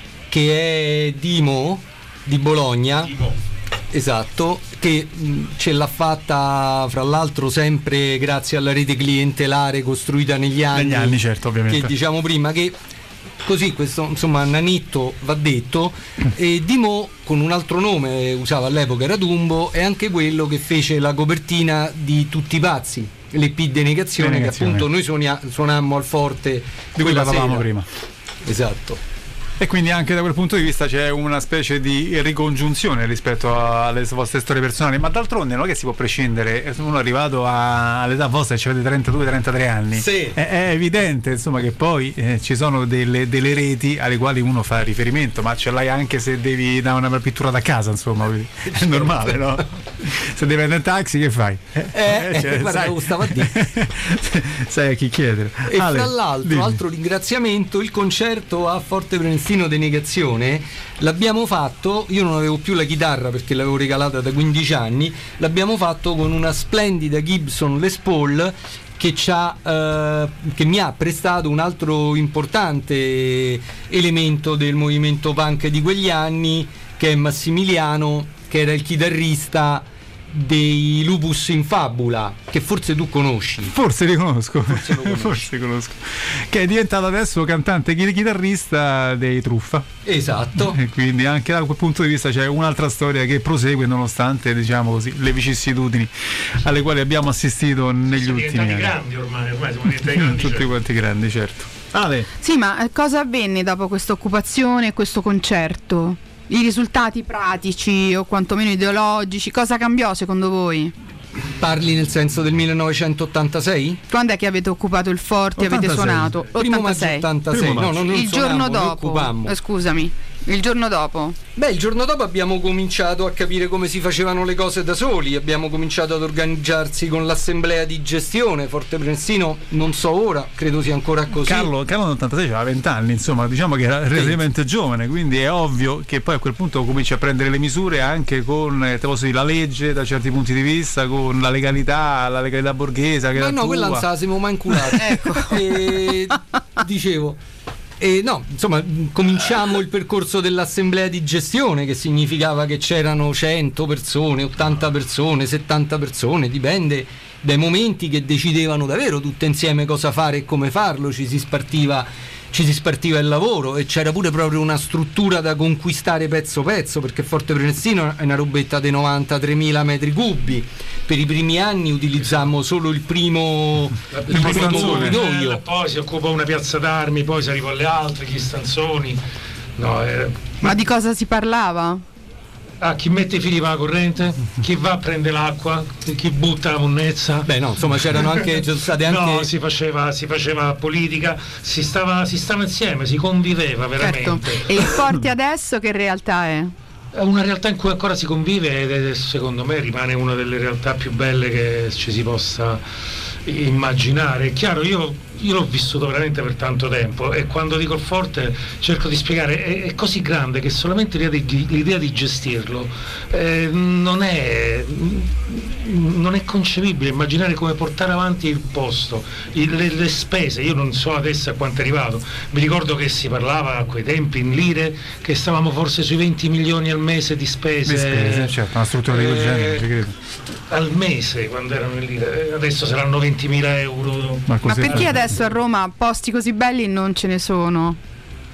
Speaker 2: che è Dimo di Bologna.
Speaker 3: Dimo.
Speaker 2: Esatto, che mh, ce l'ha fatta, fra l'altro, sempre grazie alla rete clientelare costruita negli anni.
Speaker 1: Negli anni, certo, ovviamente.
Speaker 2: Che diciamo prima che così, questo insomma nanitto va detto. E Dimo, con un altro nome, usava all'epoca, era Dumbo, è anche quello che fece la copertina di Tutti i Pazzi, l'E P Denegazione,
Speaker 1: Denegazione,
Speaker 2: che appunto noi suonia, suonammo al Forte
Speaker 1: di cui parlavamo
Speaker 2: sera.
Speaker 1: prima.
Speaker 2: Esatto.
Speaker 1: E quindi anche da quel punto di vista c'è una specie di ricongiunzione rispetto alle vostre storie personali, ma d'altronde non è che si può prescindere, uno è arrivato a, all'età vostra, cioè avete trentadue trentatré anni,
Speaker 2: sì.
Speaker 1: è, è evidente insomma che poi eh, ci sono delle, delle reti alle quali uno fa riferimento, ma ce l'hai anche se devi dare una pittura da casa, insomma, è normale, no? Se devi andare in taxi, che fai?
Speaker 2: Eh, eh, cioè, guarda, sai, lo stavo a dire.
Speaker 1: Sai a chi chiedere.
Speaker 2: E
Speaker 1: Ale,
Speaker 2: fra l'altro,
Speaker 1: dimmi.
Speaker 2: altro ringraziamento, il concerto a Forte Prenestino Denegazione l'abbiamo fatto, io non avevo più la chitarra perché l'avevo regalata da quindici anni, l'abbiamo fatto con una splendida Gibson Les Paul che, ci ha, eh, che mi ha prestato un altro importante elemento del movimento punk di quegli anni, che è Massimiliano, che era il chitarrista dei Lupus in Fabula, che forse tu conosci.
Speaker 1: Forse li conosco.
Speaker 2: Forse lo conosci.
Speaker 1: Forse conosco. Che è diventato adesso cantante e chitarrista dei Truffa.
Speaker 2: Esatto.
Speaker 1: E quindi anche da quel punto di vista c'è un'altra storia che prosegue nonostante, diciamo così, le vicissitudini alle quali abbiamo assistito negli
Speaker 3: Siamo
Speaker 1: ultimi anni.
Speaker 3: grandi ormai, ormai siamo diventati grandi.
Speaker 1: Tutti
Speaker 3: cioè.
Speaker 1: quanti grandi, certo. Ale.
Speaker 4: Sì, ma eh, cosa avvenne dopo questa occupazione e questo concerto? I risultati pratici o quantomeno ideologici, cosa cambiò secondo voi?
Speaker 2: Parli nel senso del millenovecentottantasei?
Speaker 4: Quando è che avete occupato il Forte e avete
Speaker 1: ottantasei.
Speaker 4: suonato?
Speaker 2: Primo maggio
Speaker 4: ottantasei.
Speaker 2: ottantasei.
Speaker 1: Primo
Speaker 2: No,
Speaker 1: maggio.
Speaker 2: no, non
Speaker 4: Il
Speaker 2: suonammo,
Speaker 4: giorno
Speaker 2: noi
Speaker 4: dopo,
Speaker 2: occupammo.
Speaker 4: eh, scusami, il giorno dopo.
Speaker 2: Beh, il giorno dopo abbiamo cominciato a capire come si facevano le cose da soli, abbiamo cominciato ad organizzarsi con l'assemblea di gestione. Forte Prenestino, non so ora, credo sia ancora così.
Speaker 1: Carlo, Carlo nell'ottantasei aveva venti anni, insomma, diciamo che era relativamente giovane, quindi è ovvio che poi a quel punto cominci a prendere le misure anche con, eh, te posso dire, la legge da certi punti di vista, con la legalità, la legalità borghese, che
Speaker 2: Ma
Speaker 1: era
Speaker 2: no,
Speaker 1: tua.
Speaker 2: quella non sa, siamo mai inculati. Ecco. E dicevo. E no, insomma, cominciamo il percorso dell'assemblea di gestione, che significava che c'erano cento persone, ottanta persone, settanta persone, dipende dai momenti, che decidevano davvero tutte insieme cosa fare e come farlo. Ci si spartiva, ci si spartiva il lavoro e c'era pure proprio una struttura da conquistare pezzo pezzo, perché Forte Prenestino è una robetta dei novantatremila metri cubi. Per i primi anni utilizzammo solo il primo, il
Speaker 1: primo
Speaker 2: primo
Speaker 1: stanzone.
Speaker 2: corridoio.
Speaker 3: Poi si occupò una piazza d'armi, poi si arrivò alle altre, gli stanzoni. No, eh.
Speaker 4: Ma di cosa si parlava?
Speaker 3: Ah, chi mette i fili per la corrente, chi va a prendere l'acqua, chi butta la monnezza.
Speaker 2: Beh, no, insomma, c'erano anche, ci sono state anche...
Speaker 3: No, si faceva, si faceva politica, si stava, si stava insieme, si conviveva veramente.
Speaker 4: Certo. E il Forte adesso che realtà è?
Speaker 3: È una realtà in cui ancora si convive ed è, secondo me rimane una delle realtà più belle che ci si possa immaginare. È chiaro, io, io l'ho vissuto veramente per tanto tempo e quando dico il Forte cerco di spiegare, è, è così grande che solamente l'idea di, l'idea di gestirlo eh, non è non è concepibile. Immaginare come portare avanti il posto, il, le, le spese. Io non so adesso a quanto è arrivato, mi ricordo che si parlava a quei tempi in lire che stavamo forse sui venti milioni al mese di spese,
Speaker 1: Di spese, certo, una struttura di quel genere, ci credo.
Speaker 3: al mese quando erano in lire. Adesso saranno ventimila euro.
Speaker 1: Ma,
Speaker 4: Ma
Speaker 1: così-
Speaker 4: perché adesso a Roma posti così belli non ce ne sono?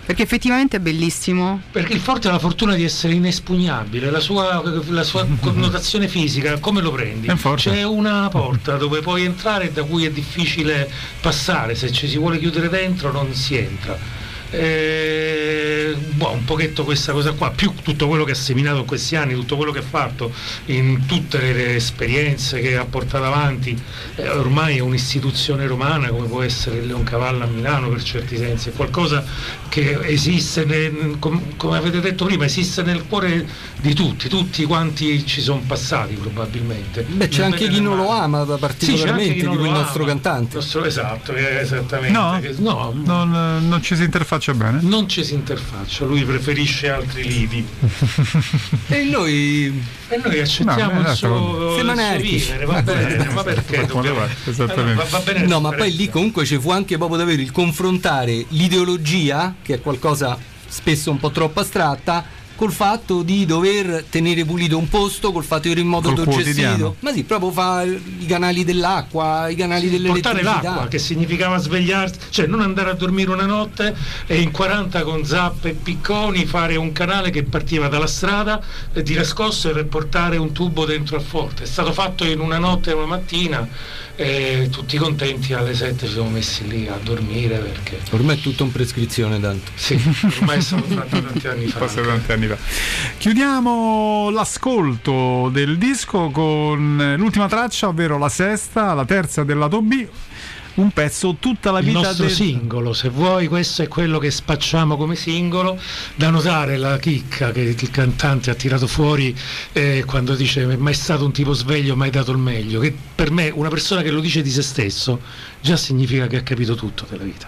Speaker 4: Perché effettivamente è bellissimo.
Speaker 3: Perché il forte ha la fortuna di essere inespugnabile, la sua, la sua connotazione fisica, come lo prendi? C'è una porta dove puoi entrare e da cui è difficile passare, se ci si vuole chiudere dentro non si entra. Eh, boh, un pochetto questa cosa qua, più tutto quello che ha seminato in questi anni, tutto quello che ha fatto in tutte le, le esperienze che ha portato avanti, eh, ormai è un'istituzione romana come può essere il Leoncavallo a Milano, per certi sensi, è qualcosa che esiste nel, com, come avete detto prima, esiste nel cuore di tutti, tutti quanti ci sono passati probabilmente.
Speaker 2: Beh, c'è anche chi non lo ama particolarmente,
Speaker 3: sì,
Speaker 2: di quel nostro
Speaker 3: ama,
Speaker 2: cantante.
Speaker 3: Nostro, esatto, esattamente.
Speaker 1: No,
Speaker 3: che, no
Speaker 1: non, non ci si interfaccia bene.
Speaker 3: Non ci si interfaccia, lui preferisce altri lidi.
Speaker 2: E noi
Speaker 3: e noi accettiamo
Speaker 1: no,
Speaker 3: il suo, il suo vivere, va bene, ma perché dobbiamo...
Speaker 1: Esattamente.
Speaker 3: Va, va bene,
Speaker 2: no, ma poi lì comunque ci fu anche proprio da avere il confrontare l'ideologia, che è qualcosa spesso un po' troppo astratta, col fatto di dover tenere pulito un posto, col fatto di avere in modo gestito, ma sì, proprio fa i canali dell'acqua, i canali sì, dell'elettricità.
Speaker 3: Portare l'acqua, che significava svegliarsi, cioè non andare a dormire una notte e in quaranta con zappe e picconi fare un canale che partiva dalla strada e di nascosto e portare un tubo dentro al forte. È stato fatto in una notte e una mattina. E tutti contenti, alle sette ci siamo messi lì a dormire perché
Speaker 2: ormai è tutto in prescrizione, tanto
Speaker 3: sì, ormai sono stati tanti anni fa,
Speaker 1: tanti anni fa. Chiudiamo l'ascolto del disco con l'ultima traccia, ovvero la sesta, la terza del lato B, un pezzo Tutta la vita
Speaker 3: il nostro
Speaker 1: del...
Speaker 3: singolo, se vuoi questo è quello che spacciamo come singolo. Da notare la chicca che il cantante ha tirato fuori eh, quando dice mai stato un tipo sveglio, mai dato il meglio, che per me una persona che lo dice di se stesso già significa che ha capito tutto della vita.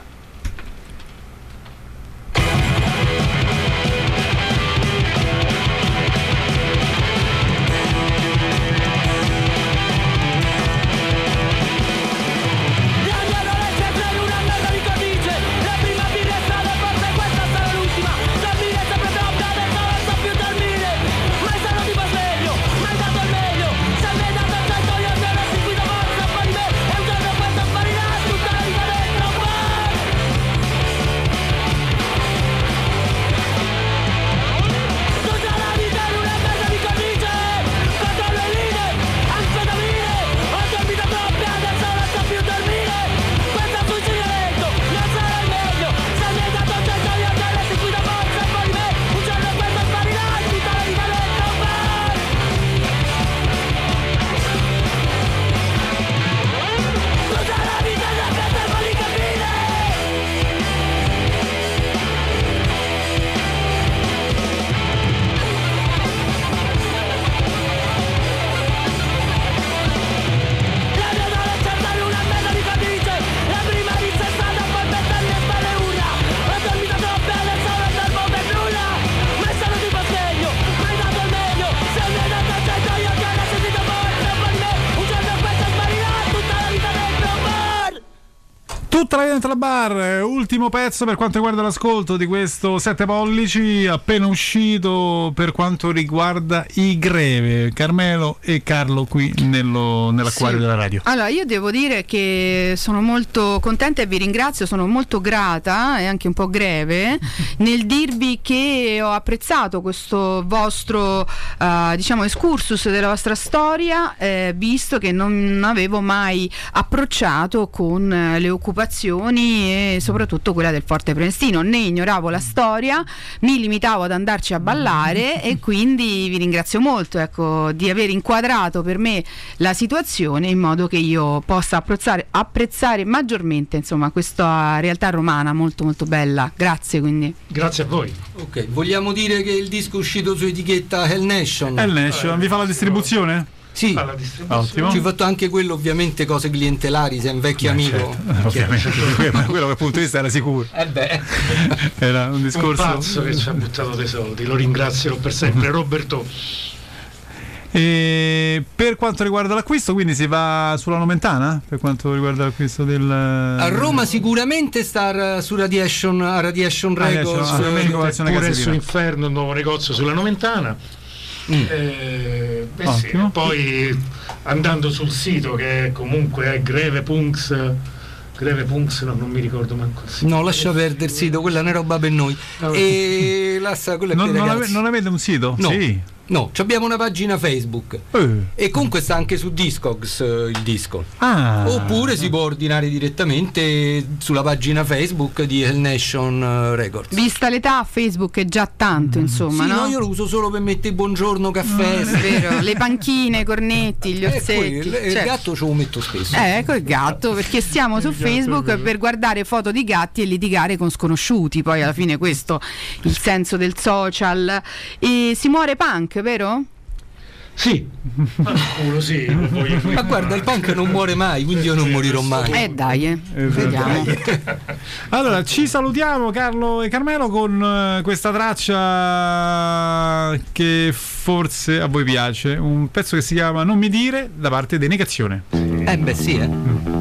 Speaker 1: Tutta la vita dentro la bar, ultimo pezzo per quanto riguarda l'ascolto di questo sette pollici, appena uscito per quanto riguarda i Greve. Carmelo e Carlo qui nello, nell'acquario sì. della radio.
Speaker 4: Allora, io devo dire che sono molto contenta e vi ringrazio, sono molto grata e anche un po' greve nel dirvi che ho apprezzato questo vostro uh, diciamo excursus della vostra storia, eh, visto che non avevo mai approcciato con eh, le occupazioni e soprattutto quella del Forte Prenestino, ne ignoravo la storia, mi limitavo ad andarci a ballare e quindi vi ringrazio molto, ecco, di aver inquadrato per me la situazione in modo che io possa apprezzare, apprezzare maggiormente insomma questa realtà romana molto molto bella. Grazie, quindi
Speaker 3: grazie a voi.
Speaker 2: Ok, vogliamo dire che il disco è uscito su etichetta Hell Nation.
Speaker 1: Hell Nation, vi fa la distribuzione?
Speaker 2: Sì,
Speaker 1: ottimo.
Speaker 2: Ci ho fatto anche quello, ovviamente cose clientelari, sei un vecchio Beh, amico.
Speaker 1: Certo. Ovviamente, quello dal punto di vista era sicuro.
Speaker 2: Eh beh.
Speaker 1: Era un discorso.
Speaker 3: Un pazzo che ci ha buttato dei soldi, lo ringrazierò per sempre, Roberto.
Speaker 1: E per quanto riguarda l'acquisto, quindi si va sulla Nomentana? Per quanto riguarda l'acquisto del.
Speaker 2: A Roma sicuramente sta su Radiation, a Radiation Records,
Speaker 1: ah,
Speaker 3: pure su Inferno, il nuovo negozio sulla Nomentana. Mm. Eh, beh sì, poi andando sul sito che comunque è Greve Punks Greve Punks, no, non mi ricordo manco il sito.
Speaker 2: No, lascia perdere il sito, quella è una roba per noi. E la, quella è
Speaker 1: non,
Speaker 2: per
Speaker 1: non,
Speaker 2: ragazzi.
Speaker 1: ave, non avete un sito?
Speaker 2: No.
Speaker 1: Sì.
Speaker 2: No, abbiamo una pagina Facebook
Speaker 1: eh.
Speaker 2: e comunque sta anche su Discogs eh, il disco.
Speaker 1: Ah.
Speaker 2: Oppure si può ordinare direttamente sulla pagina Facebook di Hell Nation eh, Records.
Speaker 4: Vista l'età, Facebook è già tanto, insomma,
Speaker 2: Sì,
Speaker 4: no?
Speaker 2: no, io lo uso solo per mettere buongiorno, caffè.
Speaker 4: È vero, le panchine, i cornetti, gli
Speaker 2: Eh,
Speaker 4: orsetti.
Speaker 2: quel- il
Speaker 4: certo.
Speaker 2: gatto ce lo metto spesso.
Speaker 4: Eh, ecco il gatto, perché stiamo su Facebook per guardare foto di gatti e litigare con sconosciuti. Poi alla fine questo il senso del social. E si muore punk, vero?
Speaker 3: Sì, ma culo, sì. Poi-
Speaker 2: Ma guarda, il punk non muore mai, quindi io non morirò mai.
Speaker 4: Eh dai, eh.
Speaker 1: Esatto.
Speaker 4: Vediamo.
Speaker 1: Allora, ci salutiamo Carlo e Carmelo con eh, questa traccia che forse a voi piace, un pezzo che si chiama Non mi dire, da parte dei Negazione.
Speaker 2: Eh beh sì, eh.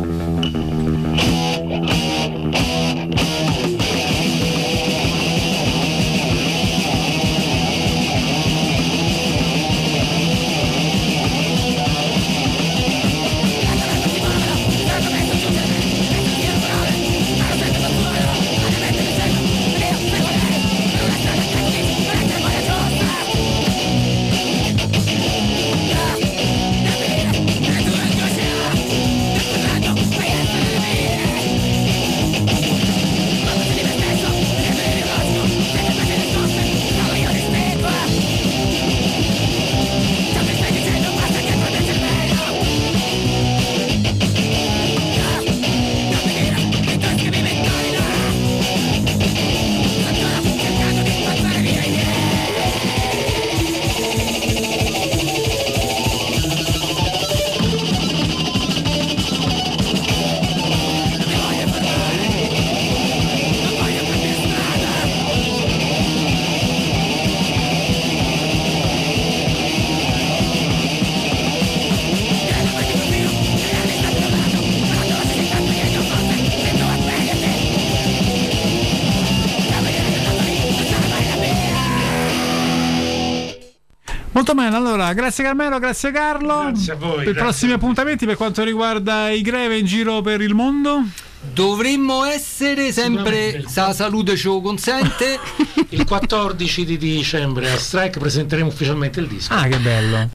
Speaker 1: Molto bene, allora grazie Carmelo, grazie Carlo.
Speaker 3: Grazie a voi,
Speaker 1: Per i
Speaker 3: grazie.
Speaker 1: prossimi appuntamenti per quanto riguarda i Greve in giro per il mondo.
Speaker 2: Dovremmo essere sempre,
Speaker 3: Sicuramente.
Speaker 2: se la salute ce lo consente.
Speaker 3: Il quattordici di dicembre a Strike presenteremo ufficialmente il disco.
Speaker 1: Ah, che bello.